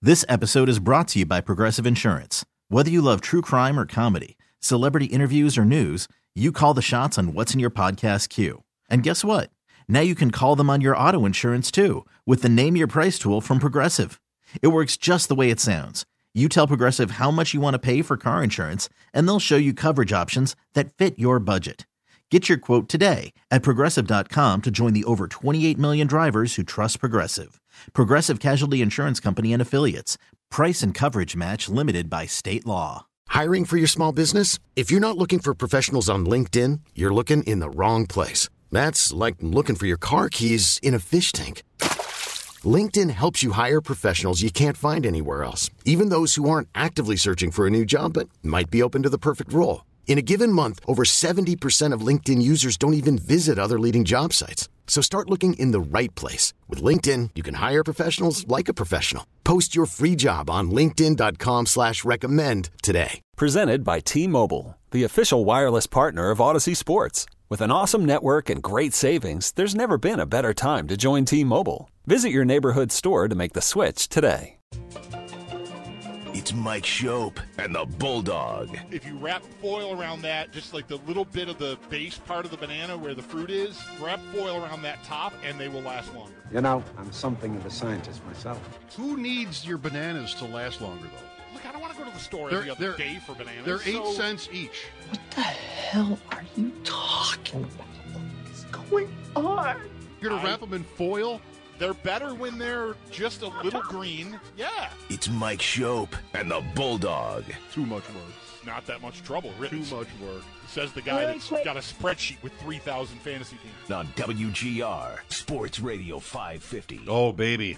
This episode is brought to you by Progressive Insurance. Whether you love true crime or comedy, celebrity interviews or news, you call the shots on what's in your podcast queue. And guess what? Now you can call them on your auto insurance too with the Name Your Price tool from Progressive. It works just the way it sounds. You tell Progressive how much you want to pay for car insurance, and they'll show you coverage options that fit your budget. Get your quote today at Progressive.com to join the over 28 million drivers who trust Progressive. Progressive Casualty Insurance Company and Affiliates. Price and coverage match limited by state law. Hiring for your small business? If you're not looking for professionals on LinkedIn, you're looking in the wrong place. That's like looking for your car keys in a fish tank. LinkedIn helps you hire professionals you can't find anywhere else, even those who aren't actively searching for a new job but might be open to the perfect role. In a given month, over 70% of LinkedIn users don't even visit other leading job sites. So start looking in the right place. With LinkedIn, you can hire professionals like a professional. Post your free job on linkedin.com/recommend today. Presented by T-Mobile, the official wireless partner of Odyssey Sports. With an awesome network and great savings, there's never been a better time to join T-Mobile. Visit your neighborhood store to make the switch today. It's Mike Schopp and the Bulldog. If you wrap foil around that, just like the little bit of the base part of the banana where the fruit is, wrap foil around that top and they will last longer. You know, I'm something of a scientist myself. Who needs your bananas to last longer, though? Look, I don't want to go to the store every other day for bananas. They're 8 cents each. What the hell are you talking about? What is going on? You're going to wrap them in foil? They're better when they're just a little green. Yeah. It's Mike Schopp and the Bulldog. Too much work. Not that much trouble, really. Too much work. Says the guy that's got a spreadsheet with 3,000 fantasy teams. On WGR, Sports Radio 550. Oh, baby.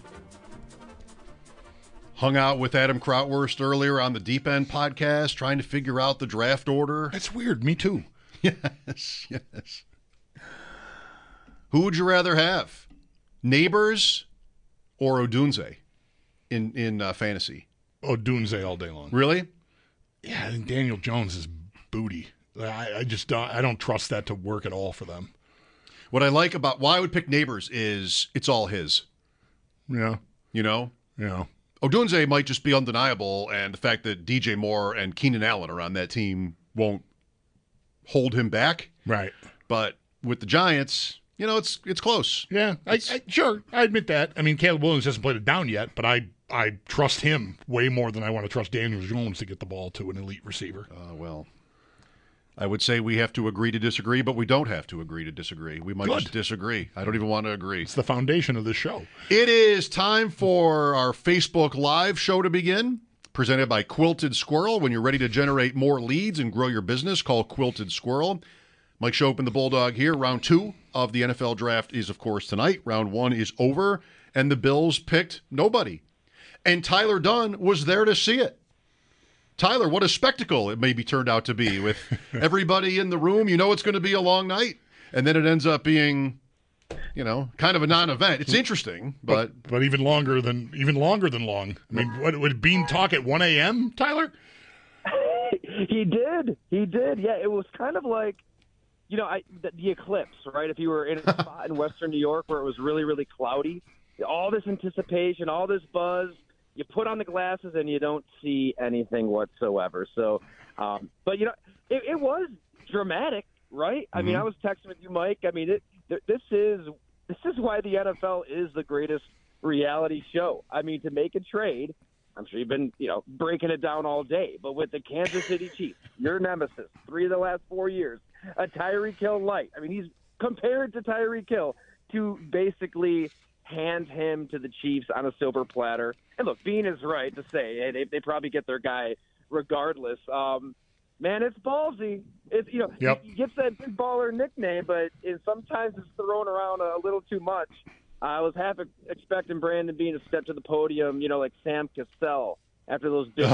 Hung out with Adam Krautwurst earlier on the Deep End podcast, trying to figure out the draft order. That's weird. Me too. Yes. Who would you rather have? Neighbors or Odunze in fantasy? Odunze all day long. Really? Yeah, I think Daniel Jones is booty. I just don't trust that to work at all for them. What I like about why I would pick Neighbors is it's all his. Yeah. You know? Yeah. Odunze might just be undeniable, and the fact that DJ Moore and Keenan Allen are on that team won't hold him back. Right. But with the Giants, you know, it's close. Yeah, sure. I admit that. I mean, Caleb Williams hasn't played it down yet, but I trust him way more than I want to trust Daniel Jones to get the ball to an elite receiver. Well, I would say we have to agree to disagree, but we don't have to agree to disagree. We might just disagree. I don't even want to agree. It's the foundation of this show. It is time for our Facebook Live show to begin, presented by Quilted Squirrel. When you're ready to generate more leads and grow your business, call Quilted Squirrel. Mike Schopp and the Bulldog here. Round 2 of the NFL draft is, of course, tonight. Round 1 is over, and the Bills picked nobody. And Tyler Dunn was there to see it. Tyler, what a spectacle it maybe turned out to be with everybody in the room. You know it's going to be a long night, and then it ends up being, you know, kind of a non-event. It's interesting, but even longer than long. I mean, what would Bean talk at 1 a.m., Tyler? He did. Yeah, it was kind of like, you know, the eclipse, right? If you were in a spot in Western New York where it was really, really cloudy, all this anticipation, all this buzz, you put on the glasses and you don't see anything whatsoever. So, but, you know, it was dramatic, right? I mean, I was texting with you, Mike. I mean, this is why the NFL is the greatest reality show. I mean, to make a trade, I'm sure you've been, you know, breaking it down all day, but with the Kansas City Chiefs, your nemesis, 3 of the last 4 years, a Tyreek Hill light. I mean, he's compared to Tyreek Hill to basically hand him to the Chiefs on a silver platter. And look, Bean is right to say they probably get their guy regardless. Man, it's ballsy. It's, you know, he gets that big baller nickname, but sometimes it's thrown around a little too much. I was half expecting Brandon Bean to step to the podium, you know, like Sam Cassell after those big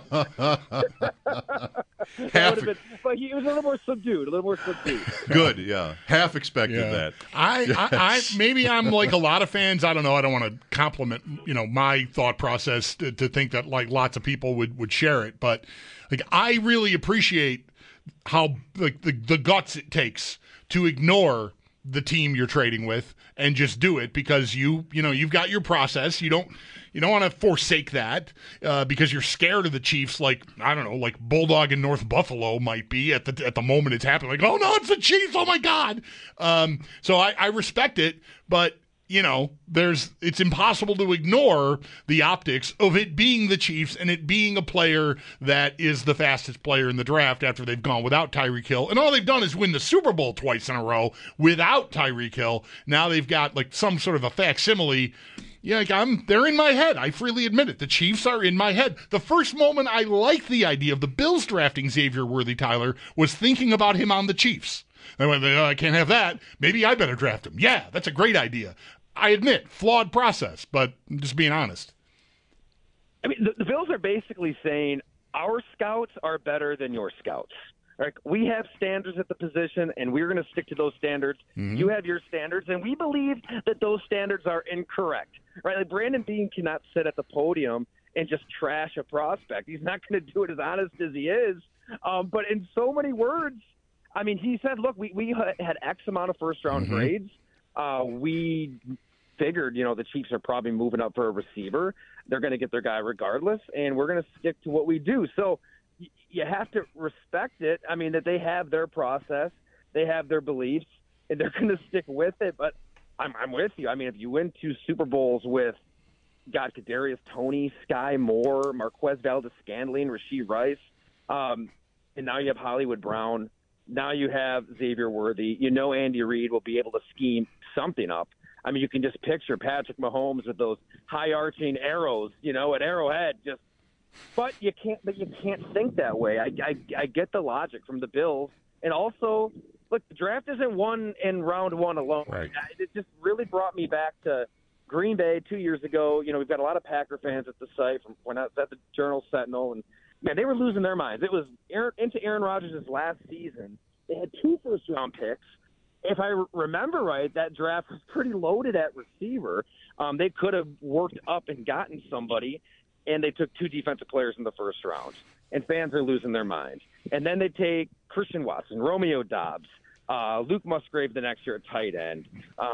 but he was a little more subdued. Good, yeah. Half expected that. I maybe I'm like a lot of fans. I don't know. I don't want to compliment, you know, my thought process to think that like lots of people would share it, but like I really appreciate how like the guts it takes to ignore the team you're trading with and just do it because you've got your process. You don't want to forsake that because you're scared of the Chiefs, like Bulldog in North Buffalo might be at the moment it's happening. Like, oh no, it's the Chiefs! Oh my God! So I respect it, but it's impossible to ignore the optics of it being the Chiefs and it being a player that is the fastest player in the draft after they've gone without Tyreek Hill. And all they've done is win the Super Bowl twice in a row without Tyreek Hill. Now they've got like some sort of a facsimile. Yeah, they're in my head. I freely admit it. The Chiefs are in my head. The first moment I liked the idea of the Bills drafting Xavier Worthy, Tyler, was thinking about him on the Chiefs. I went, I can't have that. Maybe I better draft him. Yeah, that's a great idea. I admit, flawed process, but I'm just being honest. I mean, the Bills are basically saying our scouts are better than your scouts. Like, we have standards at the position, and we're going to stick to those standards. Mm-hmm. You have your standards, and we believe that those standards are incorrect. Right? Like, Brandon Beane cannot sit at the podium and just trash a prospect. He's not going to do it as honest as he is. But in so many words, I mean, he said, look, we had X amount of first-round Mm-hmm. grades. We figured, the Chiefs are probably moving up for a receiver. They're going to get their guy regardless, and we're going to stick to what we do. So you have to respect it. I mean, that they have their process, they have their beliefs, and they're going to stick with it. But I'm with you. I mean, if you win 2 Super Bowls with Kadarius Toney, Sky Moore, Marquez Valdes-Scantling, Rashee Rice, and now you have Hollywood Brown. Now you have Xavier Worthy. Andy Reid will be able to scheme something up. I mean, you can just picture Patrick Mahomes with those high-arching arrows, at Arrowhead. But you can't think that way. I get the logic from the Bills, and also, look, the draft isn't won in round 1 alone. Right. It just really brought me back to Green Bay 2 years ago. We've got a lot of Packer fans at the site from when I was at the Journal-Sentinel, and man, they were losing their minds. It was into Aaron Rodgers' last season. They had 2 first-round picks. If I remember right, that draft was pretty loaded at receiver. They could have worked up and gotten somebody, and they took 2 defensive players in the first round. And fans are losing their mind. And then they take Christian Watson, Romeo Doubs, Luke Musgrave the next year at tight end,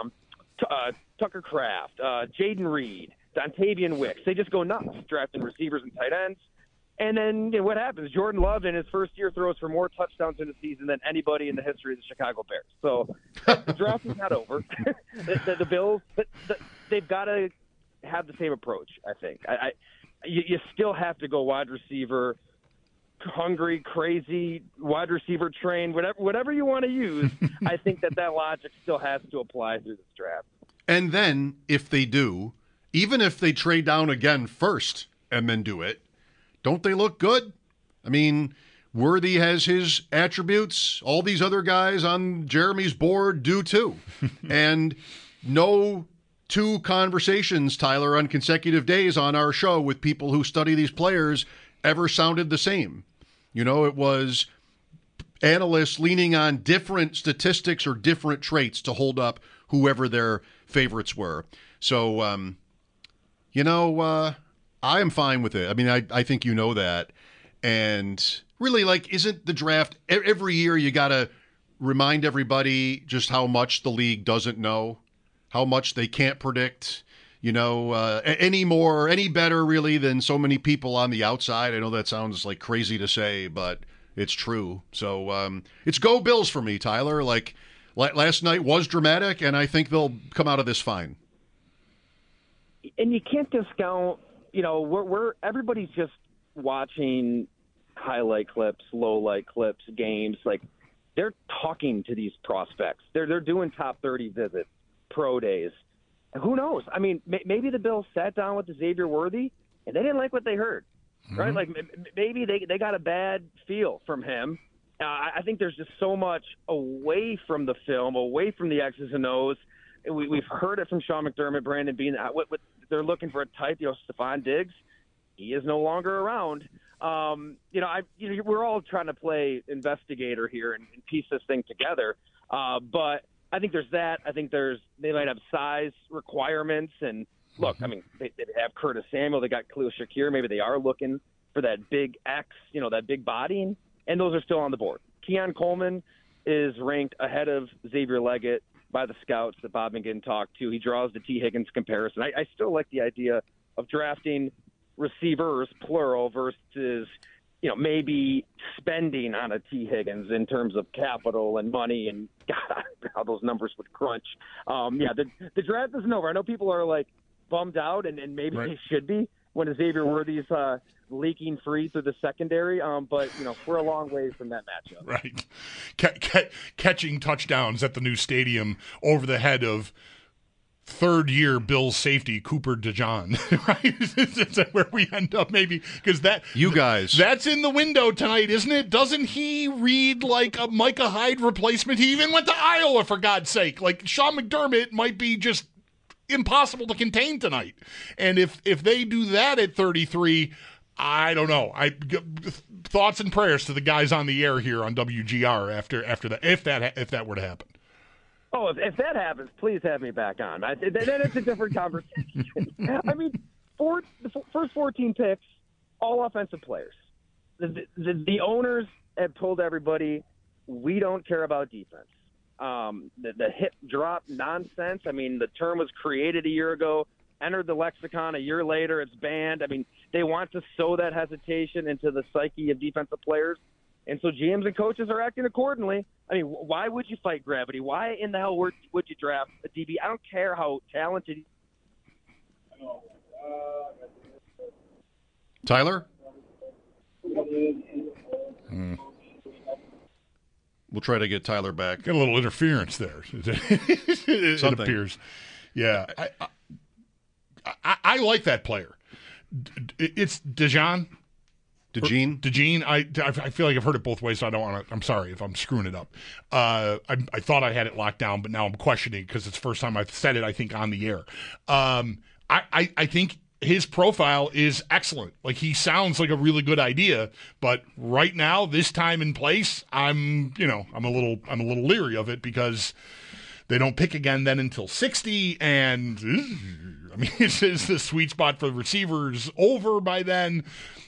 Tucker Kraft, Jaden Reed, Dontavian Wicks. They just go nuts drafting receivers and tight ends. And then what happens? Jordan Love in his first year throws for more touchdowns in a season than anybody in the history of the Chicago Bears. So the draft is not over. the Bills, they've got to have the same approach, I think. You still have to go wide receiver, hungry, crazy, wide receiver trained, whatever you want to use. I think that logic still has to apply through this draft. And then if they do, even if they trade down again first and then do it, don't they look good? I mean, Worthy has his attributes. All these other guys on Jeremy's board do too. And no 2 conversations, Tyler, on consecutive days on our show with people who study these players ever sounded the same. It was analysts leaning on different statistics or different traits to hold up whoever their favorites were. So, I am fine with it. I mean, I think you know that. And really, isn't the draft every year you got to remind everybody just how much the league doesn't know, how much they can't predict, any better really than so many people on the outside. I know that sounds like crazy to say, but it's true. So it's go Bills for me, Tyler. Last night was dramatic, and I think they'll come out of this fine. And you can't discount, we're everybody's just watching highlight clips, low light clips, games. Like, they're talking to these prospects. They're doing top 30 visits, pro days. And who knows? I mean, maybe the Bills sat down with Xavier Worthy and they didn't like what they heard, right? Mm-hmm. Like, maybe they got a bad feel from him. I think there's just so much away from the film, away from the X's and O's. We've heard it from Sean McDermott, Brandon Beane. What they're looking for a type, Stephon Diggs. He is no longer around. We're all trying to play investigator here and piece this thing together. But I think there's that. I think they might have size requirements. And look, I mean, they have Curtis Samuel. They got Khalil Shakir. Maybe they are looking for that big X, that big body. And those are still on the board. Keon Coleman is ranked ahead of Xavier Leggett by the scouts that Bob McGinn talked to. He draws the T. Higgins comparison. I still like the idea of drafting receivers, plural, versus maybe spending on a T. Higgins in terms of capital and money and God, how those numbers would crunch. The draft isn't over. I know people are like bummed out, and maybe they should be when Xavier Worthy's leaking free through the secondary. But we're a long way from that matchup. Right. Catching touchdowns at the new stadium over the head of third-year Bills safety Cooper DeJean, right? Is that where we end up maybe? Because that's in the window tonight, isn't it? Doesn't he read like a Micah Hyde replacement? He even went to Iowa, for God's sake. Like, Sean McDermott might be just impossible to contain tonight. And if they do that at 33, I don't know. Thoughts and prayers to the guys on the air here on WGR after that, if that were to happen. Oh, if that happens, please have me back on. Then it's a different conversation. I mean, the first 14 picks, all offensive players. The owners have told everybody, we don't care about defense. The hip drop nonsense, I mean, the term was created a year ago, entered the lexicon a year later, it's banned. I mean, they want to sow that hesitation into the psyche of defensive players. And so GMs and coaches are acting accordingly. I mean, why would you fight gravity? Why in the hell would you draft a DB? I don't care how talented. Tyler? We'll try to get Tyler back. Got a little interference there. It appears. Yeah. I like that player. It's DeJean. I feel like I've heard it both ways, so I don't want to. I'm sorry if I'm screwing it up. I thought I had it locked down, but now I'm questioning because it's the first time I've said it, I think, on the air. I think his profile is excellent. Like, he sounds like a really good idea, but right now, this time and place, I'm a little leery of it because they don't pick again then until 60, and I mean, is the sweet spot for the receivers over by then?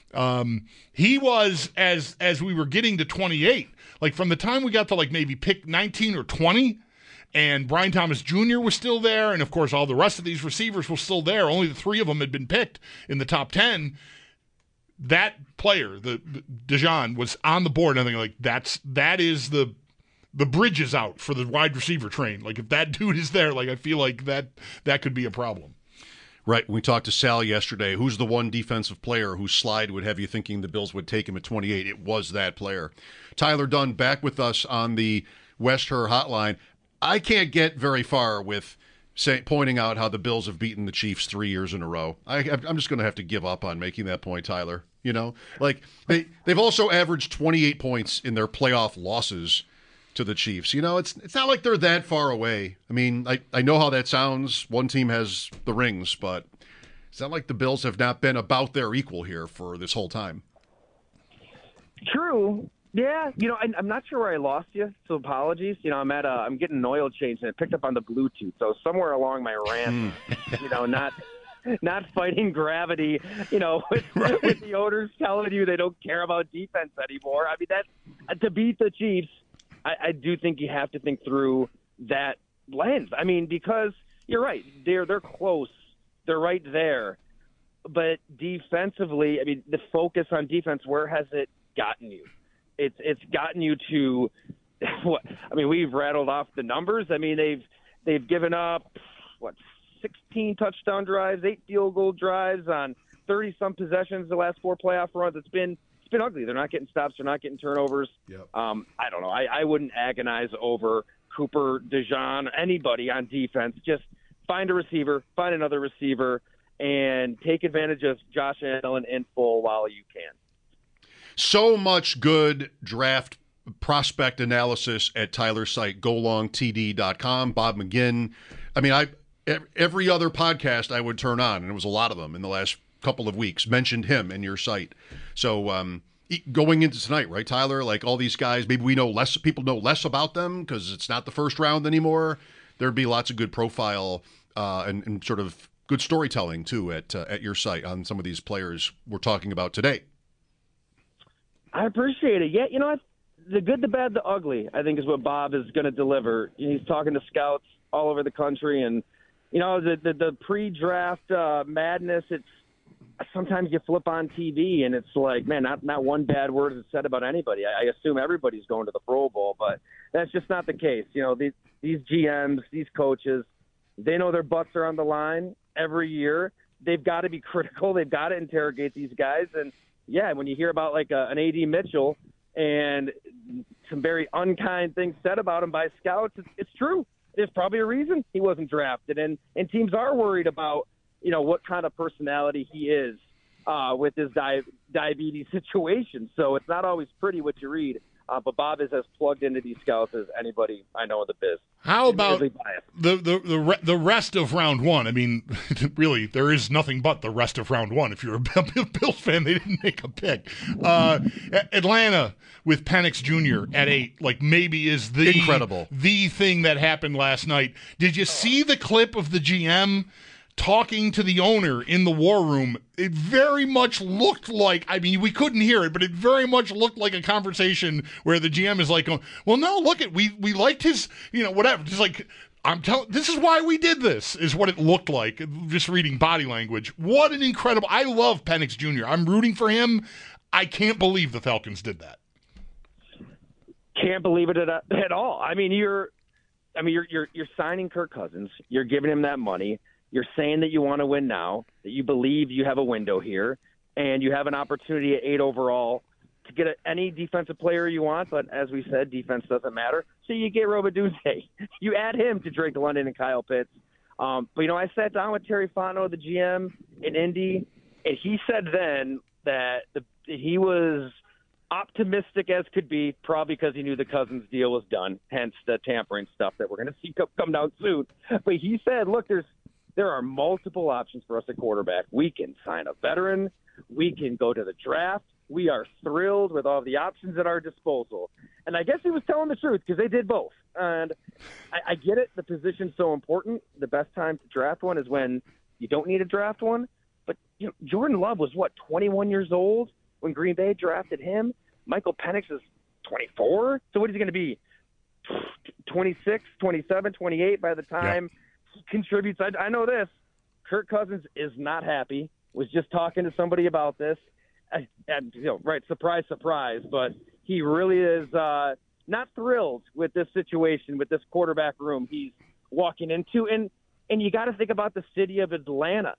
He was, as we were getting to 28, like from the time we got to like maybe pick 19 or 20, and Brian Thomas Jr. was still there, and of course all the rest of these receivers were still there. Only the 3 of them had been picked in the top 10. That player, the DeJean, was on the board, and I think like that is the bridge is out for the wide receiver train. Like, if that dude is there, like, I feel like that could be a problem. Right. We talked to Sal yesterday. Who's the one defensive player whose slide would have you thinking the Bills would take him at 28? It was that player. Tyler Dunne back with us on the West Her hotline. I can't get very far with pointing out how the Bills have beaten the Chiefs 3 years in a row. I'm just going to have to give up on making that point, Tyler. Like, they've also averaged 28 points in their playoff losses to the Chiefs. It's not like they're that far away. I mean, I know how that sounds. One team has the rings, but it's not like the Bills have not been about their equal here for this whole time. True. Yeah. I'm not sure where I lost you, so apologies. I'm getting an oil change, and it picked up on the Bluetooth. So somewhere along my rant, not fighting gravity, with the owners telling you they don't care about defense anymore. I mean, that to beat the Chiefs, I do think you have to think through that lens. I mean, because you're right. They're close. They're right there. But defensively, I mean, the focus on defense, where has it gotten you? It's gotten you to what? I mean, we've rattled off the numbers. I mean, they've given up 16 touchdown drives, 8 field goal drives on 30-some possessions the last 4 playoff runs. It's been ugly. They're not getting stops. They're not getting turnovers. Yep. I don't know. I wouldn't agonize over Cooper, DeJean, anybody on defense. Just find a receiver, find another receiver, and take advantage of Josh Allen in full while you can. So much good draft prospect analysis at Tyler's site, golongtd.com. Bob McGinn. I mean, every other podcast I would turn on, and it was a lot of them in the last couple of weeks, mentioned him in your site. So going into tonight, right, Tyler, like all these guys, maybe people know less about them because it's not the first round anymore. There'd be lots of good profile and sort of good storytelling too at your site on some of these players we're talking about today. I appreciate it. Yeah, the good, the bad, the ugly, I think is what Bob is going to deliver. He's talking to scouts all over the country, and the pre-draft madness. It's sometimes you flip on TV and it's like, man, not one bad word is said about anybody. I assume everybody's going to the Pro Bowl, but that's just not the case. These GMs, these coaches, they know their butts are on the line every year. They've got to be critical. They've got to interrogate these guys. And yeah, when you hear about like an A.D. Mitchell and some very unkind things said about him by scouts, it's true. There's probably a reason he wasn't drafted, and teams are worried about what kind of personality he is with his diabetes situation. So it's not always pretty what you read. But Bob is as plugged into these scouts as anybody I know in the biz. How about the rest of round one? I mean, really, there is nothing but the rest of round one. If you're a Bills fan, they didn't make a pick. Atlanta with Penix Jr. at 8, like maybe is the incredible the thing that happened last night. Did you see the clip of the GM talking to the owner in the war room? It very much looked like, I mean, we couldn't hear it, but it very much looked like a conversation where the GM is like, well, no, look, we liked his, whatever. Just like, this is why we did this, is what it looked like, just reading body language. What an incredible, I love Penix Jr. I'm rooting for him. I can't believe the Falcons did that. Can't believe it at all. I mean, you're signing Kirk Cousins. You're giving him that money. You're saying that you want to win now, that you believe you have a window here, and you have an opportunity at 8 overall to get any defensive player you want. But as we said, defense doesn't matter. So you get Robidoux. You add him to Drake London and Kyle Pitts. But I sat down with Terry Fontenot, the GM in Indy, and he said then that he was optimistic as could be, probably because he knew the Cousins deal was done, hence the tampering stuff that we're going to see come down soon. But he said, look, there are multiple options for us at quarterback. We can sign a veteran. We can go to the draft. We are thrilled with all the options at our disposal. And I guess he was telling the truth because they did both. And I get it. The position's so important. The best time to draft one is when you don't need to draft one. But Jordan Love was, 21 years old when Green Bay drafted him? Michael Penix is 24? So what is he going to be, 26, 27, 28 by the time he contributes? I know this. Kirk Cousins is not happy. Was just talking to somebody about this. And right, surprise, surprise. But he really is not thrilled with this situation, with this quarterback room he's walking into. And you got to think about the city of Atlanta.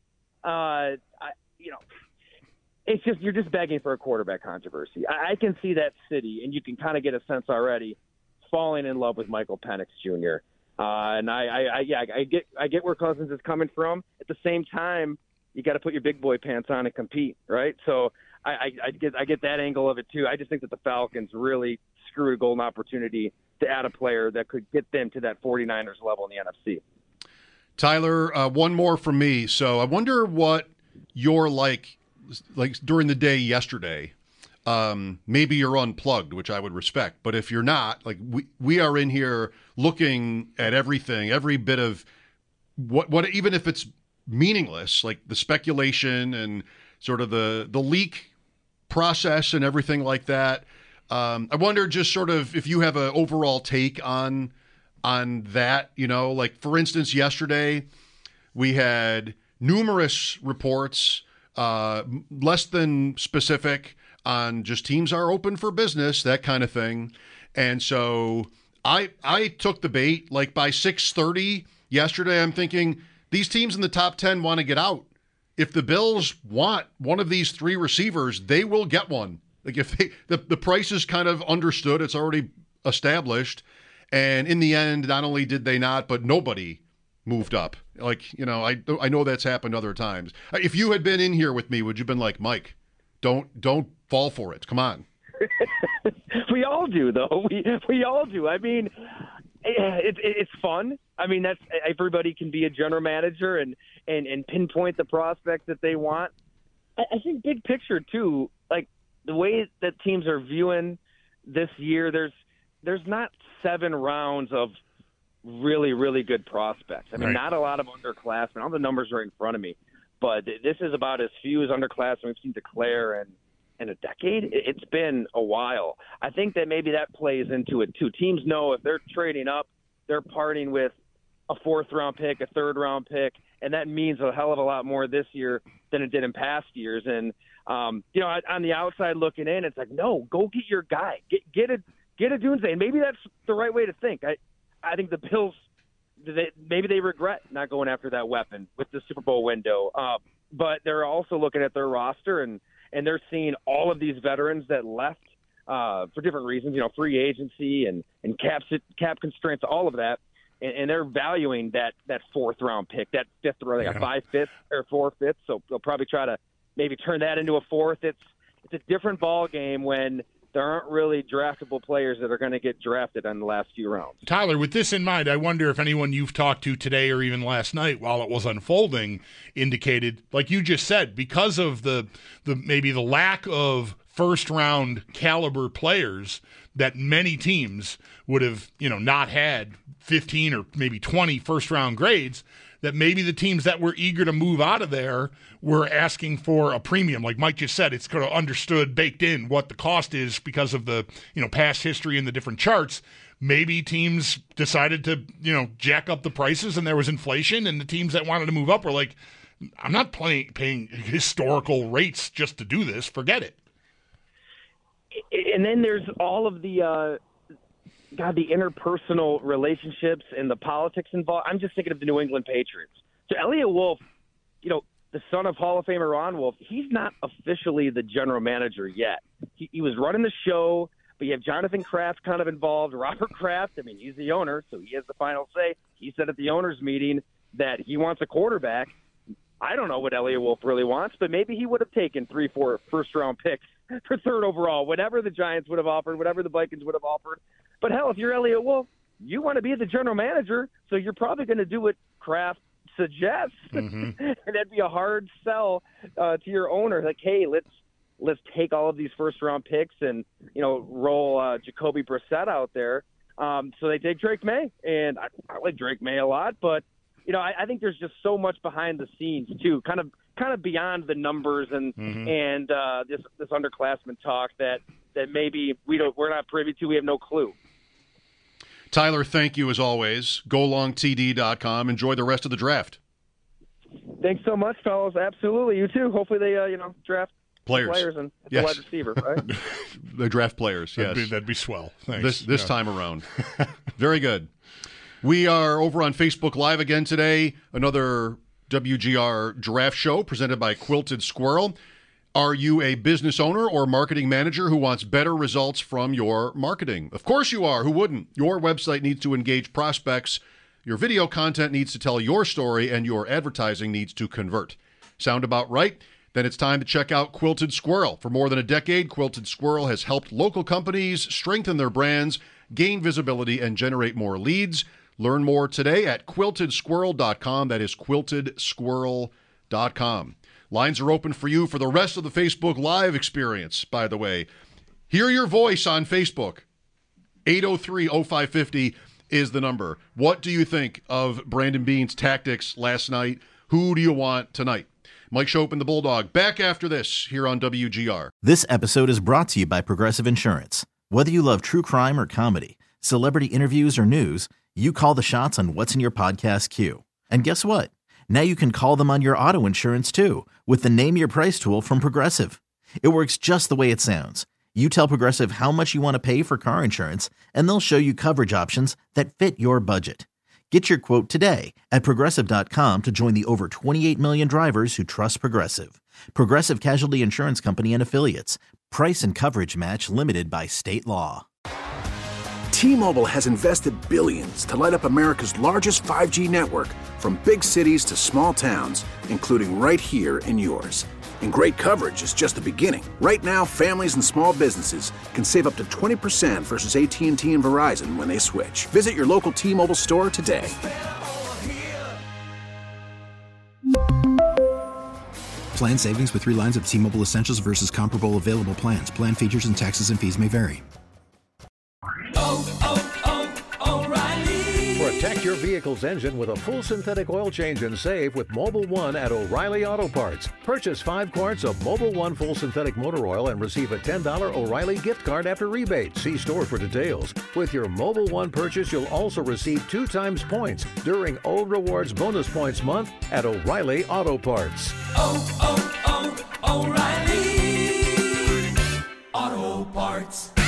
It's just, you're just begging for a quarterback controversy. I can see that city, and you can kind of get a sense already, falling in love with Michael Penix Jr. And I get where Cousins is coming from. At the same time, you got to put your big boy pants on and compete, right? So I get that angle of it too. I just think that the Falcons really screwed a golden opportunity to add a player that could get them to that 49ers level in the NFC. Tyler, one more from me. So I wonder what you're like during the day yesterday. Maybe you're unplugged, which I would respect. But if you're not, like we are in here looking at everything, every bit of what even if it's meaningless, like the speculation and sort of the leak process and everything like that. I wonder just sort of if you have an overall take on that, like for instance, yesterday we had numerous reports, less than specific, on just teams are open for business, that kind of thing. And so I took the bait. Like by 6:30 yesterday, I'm thinking these teams in the top 10 want to get out. If the Bills want one of these 3 receivers, they will get one. Like if the price is kind of understood, it's already established. And in the end, not only did they not, but nobody moved up. Like, I know that's happened other times. If you had been in here with me, would you have been like, Mike, don't fall for it. Come on. We all do, though. We all do. I mean, it's fun. I mean, that's everybody can be a general manager and pinpoint the prospects that they want. I think big picture too, like the way that teams are viewing this year, there's not 7 rounds of really, really good prospects. I mean, Not a lot of underclassmen. All the numbers are in front of me, but this is about as few as underclassmen we've seen declare in a decade. It's been a while. I think that maybe that plays into it too. Teams know if they're trading up, they're parting with a 4th-round pick, a 3rd-round pick, and that means a hell of a lot more this year than it did in past years. And on the outside looking in, it's like, no, go get your guy, get a Dunze. And maybe that's the right way to think. I think the Bills, maybe they regret not going after that weapon with the Super Bowl window. But they're also looking at their roster and they're seeing all of these veterans that left for different reasons, free agency and cap constraints, all of that. And they're valuing that 4th-round pick, that 5th round, like a 5/5 or 4/5. So they'll probably try to maybe turn that into a 4th. It's a different ball game when there aren't really draftable players that are going to get drafted in the last few rounds. Tyler, with this in mind, I wonder if anyone you've talked to today or even last night while it was unfolding indicated, like you just said, because of the maybe the lack of first-round caliber players that many teams would have, not had 15 or maybe 20 first-round grades, that maybe the teams that were eager to move out of there were asking for a premium. Like Mike just said, it's kind of understood, baked in what the cost is because of the, past history and the different charts. Maybe teams decided to, jack up the prices and there was inflation, and the teams that wanted to move up were like, I'm not paying historical rates just to do this. Forget it. And then there's all of the the interpersonal relationships and the politics involved. I'm just thinking of the New England Patriots. So Elliot Wolf, the son of Hall of Famer Ron Wolf, he's not officially the general manager yet. He was running the show, but you have Jonathan Kraft kind of involved. Robert Kraft, he's the owner, so he has the final say. He said at the owners' meeting that he wants a quarterback. I don't know what Elliot Wolf really wants, but maybe he would have taken 3-4 first-round picks for 3rd overall, whatever the Giants would have offered, whatever the Vikings would have offered. But hell, if you're Elliot Wolf, you want to be the general manager, so you're probably going to do what Kraft suggests, and that'd be a hard sell to your owner. Like, hey, let's take all of these first-round picks and roll Jacoby Brissett out there. So they take Drake May, and I like Drake May a lot, but I think there's just so much behind the scenes too, kind of beyond the numbers and this underclassmen talk that maybe we're not privy to. We have no clue. Tyler, thank you as always. GoLongTD.com. Enjoy the rest of the draft. Thanks so much, fellas. Absolutely, you too. Hopefully they draft players and yes. wide receiver, right? They draft players. Yes, that'd be swell. Thanks. This time around. Very good. We are over on Facebook Live again today. Another WGR draft show presented by Quilted Squirrel. Are you a business owner or marketing manager who wants better results from your marketing? Of course you are. Who wouldn't? Your website needs to engage prospects. Your video content needs to tell your story, and your advertising needs to convert. Sound about right? Then it's time to check out Quilted Squirrel. For more than a decade, Quilted Squirrel has helped local companies strengthen their brands, gain visibility, and generate more leads. Learn more today at quiltedsquirrel.com. That is quiltedsquirrel.com. Lines are open for you for the rest of the Facebook Live experience, by the way. Hear your voice on Facebook. 803-0550 is the number. What do you think of Brandon Beane's tactics last night? Who do you want tonight? Mike Schopp and the Bulldog back after this here on WGR. This episode is brought to you by Progressive Insurance. Whether you love true crime or comedy, celebrity interviews or news, you call the shots on what's in your podcast queue. And guess what? Now you can call them on your auto insurance too with the Name Your Price tool from Progressive. It works just the way it sounds. You tell Progressive how much you want to pay for car insurance, and they'll show you coverage options that fit your budget. Get your quote today at Progressive.com to join the over 28 million drivers who trust Progressive. Progressive Casualty Insurance Company and Affiliates. Price and coverage match limited by state law. T-Mobile has invested billions to light up America's largest 5G network, from big cities to small towns, including right here in yours. And great coverage is just the beginning. Right now, families and small businesses can save up to 20% versus AT&T and Verizon when they switch. Visit your local T-Mobile store today. Plan savings with 3 lines of T-Mobile Essentials versus comparable available plans. Plan features and taxes and fees may vary. O'Reilly. Protect your your vehicle's engine with a full synthetic oil change and save with Mobil 1 at O'Reilly Auto Parts. Purchase 5 quarts of Mobil 1 full synthetic motor oil and receive a $10 O'Reilly gift card after rebate. See store for details. With your Mobil 1 purchase, you'll also receive 2 times points during O Rewards Bonus Points Month at O'Reilly Auto Parts. O'Reilly Auto Parts.